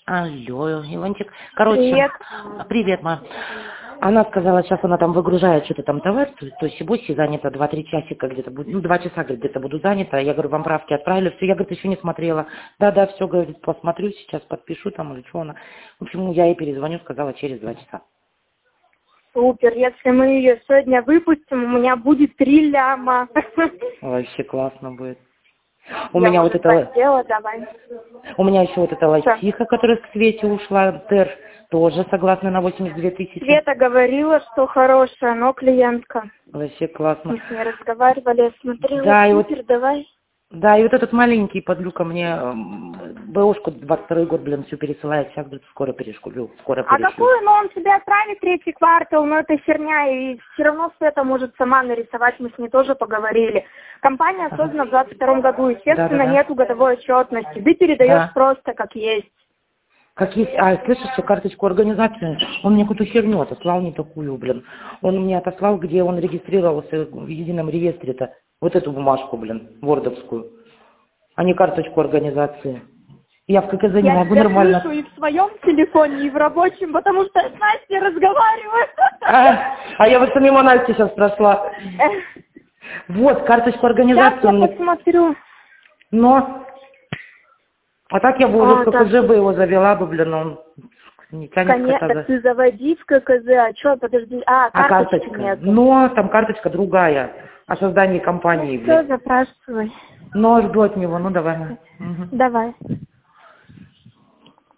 Алло, Иванчик. Короче, Привет. привет, ма. Она сказала, сейчас она там выгружает что-то там товар, то есть и занята 2-3 часика где-то, 2 часа, говорит, где-то буду занята. Я говорю, вам правки отправили, все, я, говорит, еще не смотрела. Да, все, говорит, посмотрю сейчас, подпишу там или что она. В общем, я ей перезвоню, сказала, через 2 часа. Супер. Если мы ее сегодня выпустим, у меня будет 3 ляма. Вообще классно будет. У Я меня вот уже это, хотела, давай. у меня еще вот эта Всё. лосиха, которая к Свете ушла, Тер, тоже согласна на 82 тысячи. Света говорила, что хорошая, но клиентка. Вообще классно. Мы с ней разговаривали, я смотрела, Да, и вот, супер, давай. да, и вот этот маленький подлюка мне БОшку 22 год, блин, все пересылает. Сейчас, говорит, скоро перешлю, скоро А перешлю. какую? Ну, он тебе отправит 3-й квартал, но это херня, и все равно Света может сама нарисовать, мы с ней тоже поговорили. Компания создана в 22 году, естественно, Да. нету годовой отчетности. Ты передаешь Да. просто как есть. Как есть, слышишь, что карточку организации, он мне какую-то херню отослал, не такую, блин. Он мне отослал, где он регистрировался в едином реестре-то, вот эту бумажку, блин, вордовскую, а не карточку организации. Я в ККЗ не Я могу тебя нормально. слышу и в своем телефоне, и в рабочем, потому что я с Настей разговариваю. А я вот мимо Насти сейчас прошла. Вот, карточку Сейчас организации я он мне... посмотрю. Но... А так я бы уже в Так, ККЗ бы его завела бы, блин, он не тянет конечно, кота. ты заводи в ККЗ, а что, подожди, карточки Карточка? нет. Но там карточка другая, о создании Ну компании, все, блин. запрашивай. Но жду от него, ну давай. Мгм. Давай.